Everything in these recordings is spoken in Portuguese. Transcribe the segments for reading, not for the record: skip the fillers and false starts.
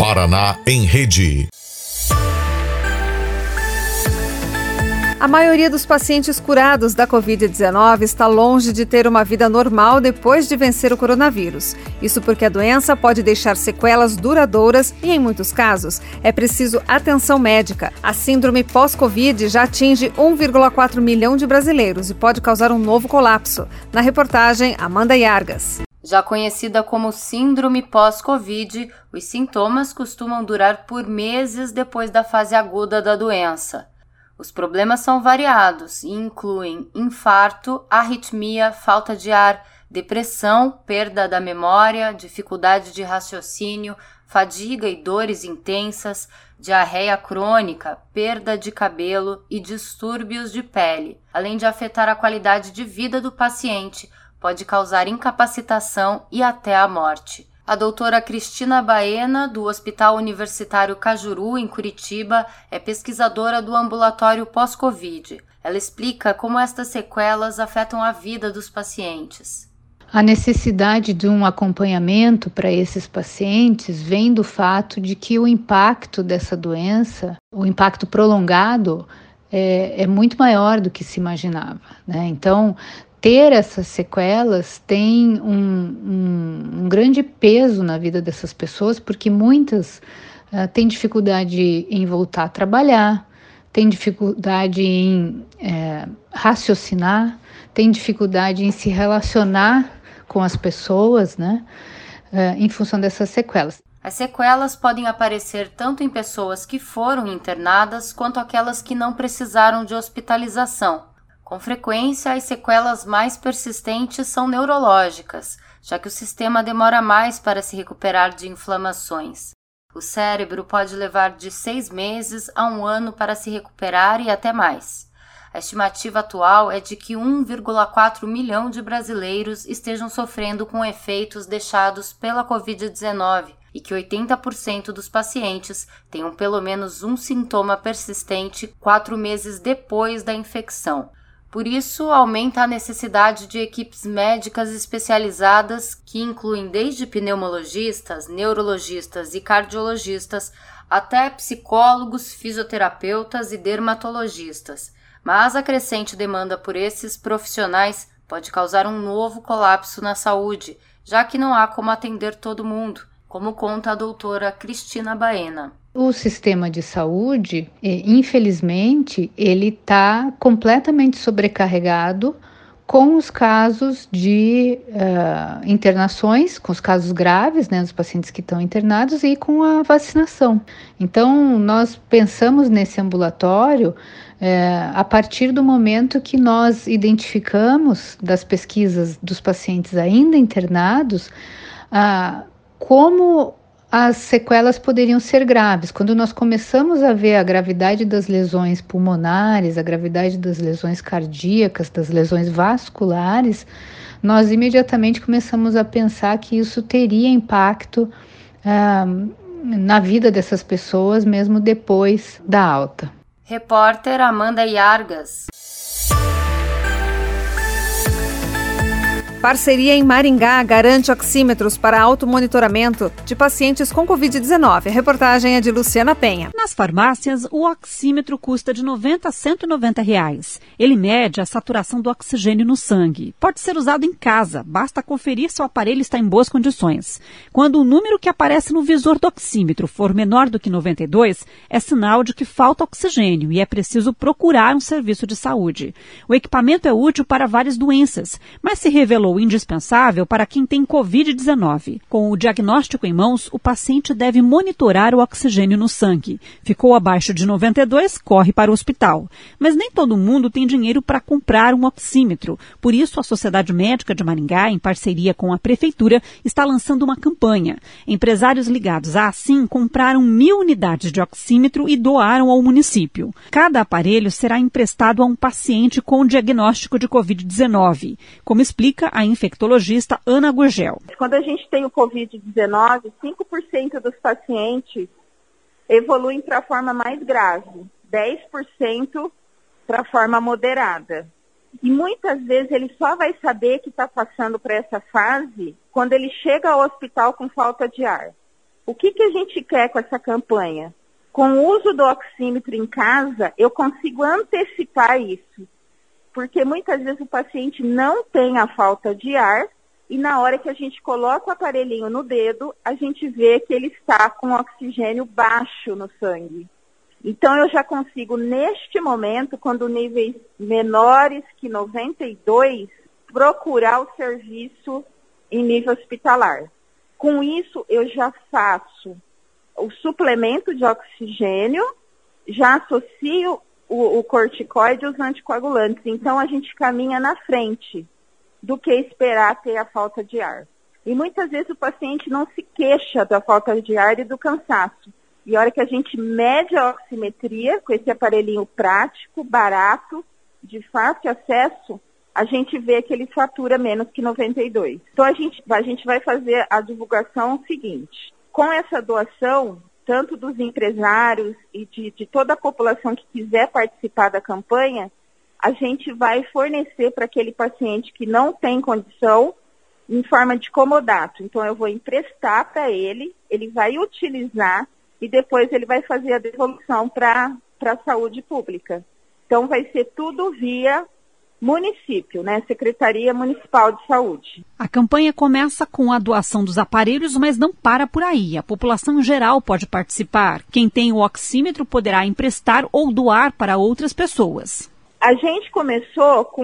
Paraná em Rede. A maioria dos pacientes curados da Covid-19 está longe de ter uma vida normal depois de vencer o coronavírus. Isso porque a doença pode deixar sequelas duradouras e, em muitos casos, é preciso atenção médica. A síndrome pós-Covid já atinge 1,4 milhão de brasileiros e pode causar um novo colapso. Na reportagem, Amanda Yargas. Já conhecida como síndrome pós-Covid, os sintomas costumam durar por meses depois da fase aguda da doença. Os problemas são variados e incluem infarto, arritmia, falta de ar, depressão, perda da memória, dificuldade de raciocínio, fadiga e dores intensas, diarreia crônica, perda de cabelo e distúrbios de pele, além de afetar a qualidade de vida do paciente, pode causar incapacitação e até a morte. A doutora Cristina Baena, do Hospital Universitário Cajuru, em Curitiba, é pesquisadora do ambulatório pós-Covid. Ela explica como estas sequelas afetam a vida dos pacientes. A necessidade de um acompanhamento para esses pacientes vem do fato de que o impacto dessa doença, o impacto prolongado, é muito maior do que se imaginava, né? Então, ter essas sequelas tem um grande peso na vida dessas pessoas, porque muitas têm dificuldade em voltar a trabalhar, têm dificuldade em raciocinar, têm dificuldade em se relacionar com as pessoas, né, em função dessas sequelas. As sequelas podem aparecer tanto em pessoas que foram internadas quanto aquelas que não precisaram de hospitalização. Com frequência, as sequelas mais persistentes são neurológicas, já que o sistema demora mais para se recuperar de inflamações. O cérebro pode levar de 6 meses a 1 ano para se recuperar e até mais. A estimativa atual é de que 1,4 milhão de brasileiros estejam sofrendo com efeitos deixados pela Covid-19 e que 80% dos pacientes tenham pelo menos um sintoma persistente 4 meses depois da infecção. Por isso, aumenta a necessidade de equipes médicas especializadas que incluem desde pneumologistas, neurologistas e cardiologistas até psicólogos, fisioterapeutas e dermatologistas. Mas a crescente demanda por esses profissionais pode causar um novo colapso na saúde, já que não há como atender todo mundo, como conta a doutora Cristina Baena. O sistema de saúde, infelizmente, ele está completamente sobrecarregado com os casos de internações, com os casos graves, né, dos pacientes que estão internados e com a vacinação. Então, nós pensamos nesse ambulatório a partir do momento que nós identificamos das pesquisas dos pacientes ainda internados como as sequelas poderiam ser graves. Quando nós começamos a ver a gravidade das lesões pulmonares, a gravidade das lesões cardíacas, das lesões vasculares, nós imediatamente começamos a pensar que isso teria impacto na vida dessas pessoas, mesmo depois da alta. Repórter Amanda Yargas. Parceria em Maringá garante oxímetros para automonitoramento de pacientes com Covid-19. A reportagem é de Luciana Penha. Nas farmácias, o oxímetro custa de R$ 90 a R$ 190. Ele mede a saturação do oxigênio no sangue. Pode ser usado em casa, basta conferir se o aparelho está em boas condições. Quando o número que aparece no visor do oxímetro for menor do que 92, é sinal de que falta oxigênio e é preciso procurar um serviço de saúde. O equipamento é útil para várias doenças, mas se revelou indispensável para quem tem Covid-19. Com o diagnóstico em mãos, o paciente deve monitorar o oxigênio no sangue. Ficou abaixo de 92, corre para o hospital. Mas nem todo mundo tem dinheiro para comprar um oxímetro. Por isso, a Sociedade Médica de Maringá, em parceria com a Prefeitura, está lançando uma campanha. Empresários ligados à Assim compraram 1.000 unidades de oxímetro e doaram ao município. Cada aparelho será emprestado a um paciente com diagnóstico de Covid-19, como explica a infectologista Ana Gurgel. Quando a gente tem o Covid-19, 5% dos pacientes evoluem para a forma mais grave, 10% para a forma moderada. E muitas vezes ele só vai saber que está passando por essa fase quando ele chega ao hospital com falta de ar. O que a gente quer com essa campanha? Com o uso do oxímetro em casa, eu consigo antecipar isso. Porque muitas vezes o paciente não tem a falta de ar e na hora que a gente coloca o aparelhinho no dedo, a gente vê que ele está com oxigênio baixo no sangue. Então eu já consigo, neste momento, quando níveis menores que 92, procurar o serviço em nível hospitalar. Com isso, eu já faço o suplemento de oxigênio, já associo o corticoide e os anticoagulantes. Então, a gente caminha na frente do que esperar ter a falta de ar. E muitas vezes o paciente não se queixa da falta de ar e do cansaço. E a hora que a gente mede a oximetria, com esse aparelhinho prático, barato, de fácil acesso, a gente vê que ele satura menos que 92. Então, a gente vai fazer a divulgação seguinte. Com essa doação, tanto dos empresários e de toda a população que quiser participar da campanha, a gente vai fornecer para aquele paciente que não tem condição em forma de comodato. Então, eu vou emprestar para ele vai utilizar e depois ele vai fazer a devolução para a saúde pública. Então, vai ser tudo via município, né? Secretaria Municipal de Saúde. A campanha começa com a doação dos aparelhos, mas não para por aí. A população em geral pode participar. Quem tem o oxímetro poderá emprestar ou doar para outras pessoas. A gente começou com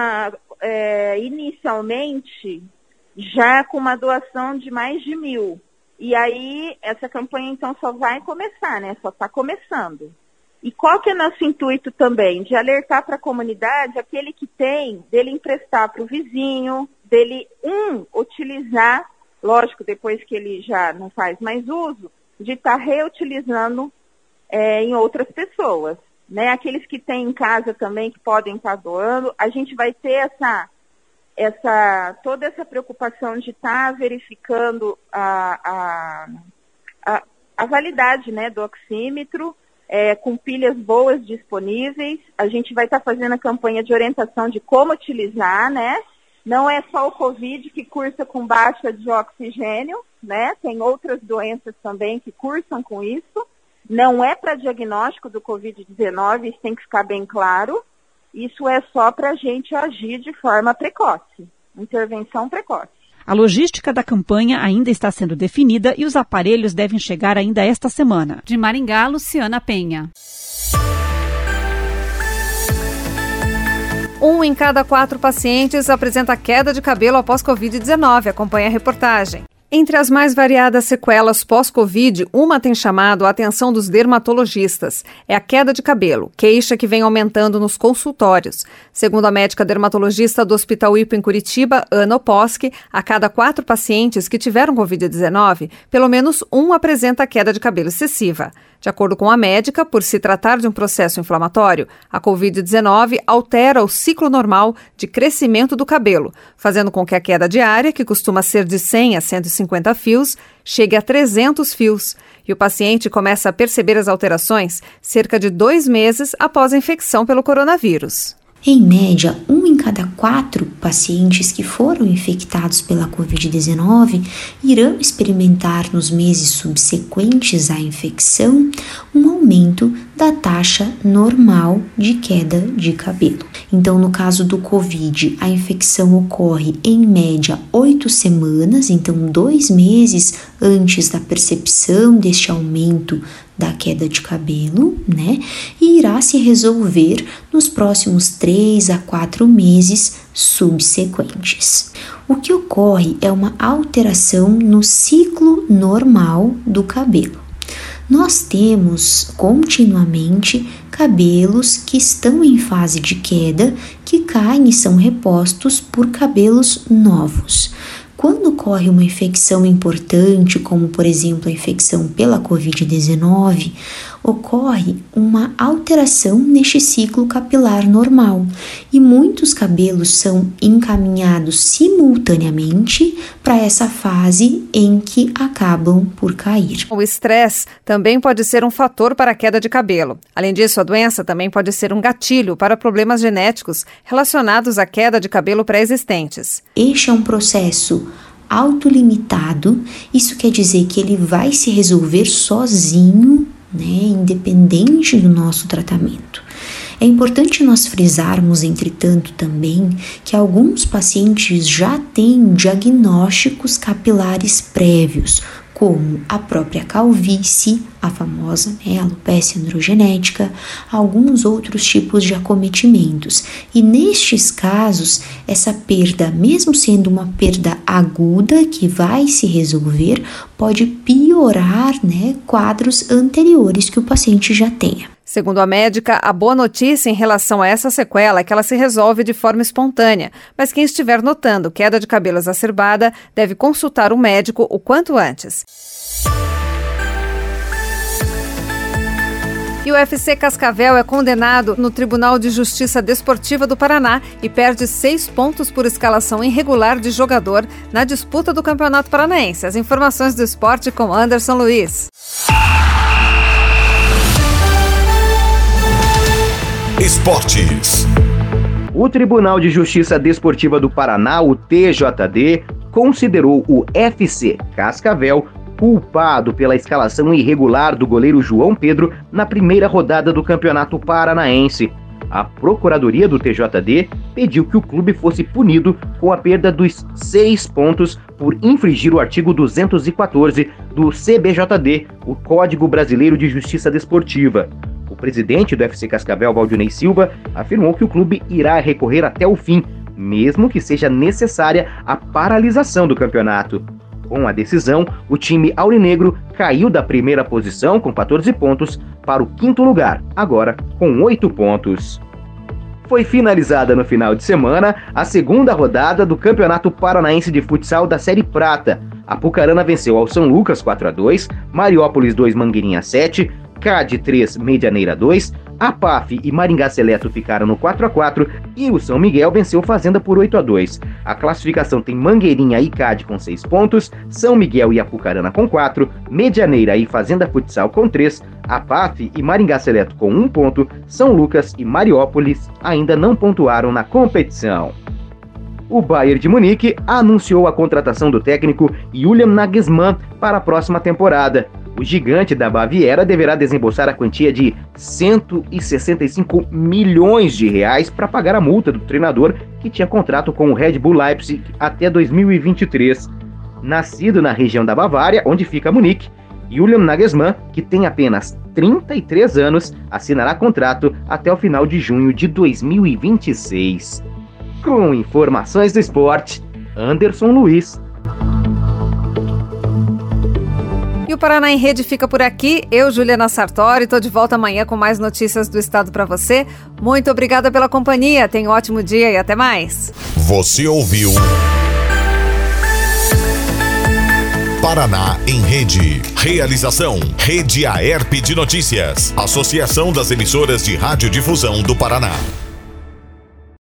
inicialmente, já com uma doação de mais de 1.000. E aí, essa campanha, então, só vai começar, né? Só está começando. E qual que é nosso intuito também? De alertar para a comunidade, aquele que tem, dele emprestar para o vizinho, dele, utilizar, lógico, depois que ele já não faz mais uso, de estar reutilizando em outras pessoas. Né? Aqueles que têm em casa também, que podem estar doando, a gente vai ter toda essa preocupação de estar verificando a validade, né, do oxímetro, com pilhas boas disponíveis. A gente vai estar fazendo a campanha de orientação de como utilizar, né? Não é só o Covid que cursa com baixa de oxigênio, né? Tem outras doenças também que cursam com isso. Não é para diagnóstico do Covid-19, isso tem que ficar bem claro. Isso é só para a gente agir de forma precoce, intervenção precoce. A logística da campanha ainda está sendo definida e os aparelhos devem chegar ainda esta semana. De Maringá, Luciana Penha. 1 em cada 4 pacientes apresenta queda de cabelo após Covid-19. Acompanhe a reportagem. Entre as mais variadas sequelas pós-Covid, uma tem chamado a atenção dos dermatologistas. É a queda de cabelo, queixa que vem aumentando nos consultórios. Segundo a médica dermatologista do Hospital IPA em Curitiba, Ana Oposki, a cada 4 pacientes que tiveram Covid-19, pelo menos um apresenta queda de cabelo excessiva. De acordo com a médica, por se tratar de um processo inflamatório, a Covid-19 altera o ciclo normal de crescimento do cabelo, fazendo com que a queda diária, que costuma ser de 100 a 150 fios, chegue a 300 fios. E o paciente começa a perceber as alterações cerca de 2 meses após a infecção pelo coronavírus. Em média, 1 em cada 4 pacientes que foram infectados pela Covid-19 irão experimentar nos meses subsequentes à infecção um aumento da taxa normal de queda de cabelo. Então, no caso do Covid, a infecção ocorre em média 8 semanas, então 2 meses antes da percepção deste aumento da queda de cabelo, né? E irá se resolver nos próximos 3 a 4 meses subsequentes. O que ocorre é uma alteração no ciclo normal do cabelo. Nós temos continuamente cabelos que estão em fase de queda, que caem e são repostos por cabelos novos. Quando ocorre uma infecção importante, como por exemplo a infecção pela Covid-19, ocorre uma alteração neste ciclo capilar normal e muitos cabelos são encaminhados simultaneamente para essa fase em que acabam por cair. O estresse também pode ser um fator para a queda de cabelo. Além disso, a doença também pode ser um gatilho para problemas genéticos relacionados à queda de cabelo pré-existentes. Este é um processo autolimitado. Isso quer dizer que ele vai se resolver sozinho, né, independente do nosso tratamento. É importante nós frisarmos, entretanto, também que alguns pacientes já têm diagnósticos capilares prévios, como a própria calvície, a famosa alopecia androgenética, alguns outros tipos de acometimentos. E nestes casos, essa perda, mesmo sendo uma perda aguda que vai se resolver, pode piorar, quadros anteriores que o paciente já tenha. Segundo a médica, a boa notícia em relação a essa sequela é que ela se resolve de forma espontânea, mas quem estiver notando queda de cabelo exacerbada deve consultar o médico o quanto antes. E o UFC Cascavel é condenado no Tribunal de Justiça Desportiva do Paraná e perde 6 pontos por escalação irregular de jogador na disputa do Campeonato Paranaense. As informações do esporte com Anderson Luiz. Esportes. O Tribunal de Justiça Desportiva do Paraná, o TJD, considerou o FC Cascavel culpado pela escalação irregular do goleiro João Pedro na primeira rodada do Campeonato Paranaense. A Procuradoria do TJD pediu que o clube fosse punido com a perda dos 6 pontos por infringir o artigo 214 do CBJD, o Código Brasileiro de Justiça Desportiva. O presidente do FC Cascavel, Valdinei Silva, afirmou que o clube irá recorrer até o fim, mesmo que seja necessária a paralisação do campeonato. Com a decisão, o time aurinegro caiu da primeira posição com 14 pontos para o 5º lugar, agora com 8 pontos. Foi finalizada no final de semana a segunda rodada do Campeonato Paranaense de Futsal da Série Prata. A Apucarana venceu ao São Lucas 4-2, Mariópolis 2, Mangueirinha 7, CAD 3, Medianeira 2, a PAF e Maringá Seleto ficaram no 4-4 e o São Miguel venceu Fazenda por 8-2. A classificação tem Mangueirinha e CAD com 6 pontos, São Miguel e Apucarana com 4, Medianeira e Fazenda Futsal com 3, a PAF e Maringá Seleto com 1 ponto, São Lucas e Mariópolis ainda não pontuaram na competição. O Bayern de Munique anunciou a contratação do técnico Julian Nagelsmann para a próxima temporada. O gigante da Baviera deverá desembolsar a quantia de 165 milhões de reais para pagar a multa do treinador que tinha contrato com o Red Bull Leipzig até 2023. Nascido na região da Bavária, onde fica Munique, Julian Nagelsmann, que tem apenas 33 anos, assinará contrato até o final de junho de 2026. Com informações do esporte, Anderson Luiz. E o Paraná em Rede fica por aqui. Eu, Juliana Sartori, estou de volta amanhã com mais notícias do estado para você. Muito obrigada pela companhia. Tenha um ótimo dia e até mais. Você ouviu Paraná em Rede. Realização: Rede Aerp de Notícias. Associação das Emissoras de Radiodifusão do Paraná.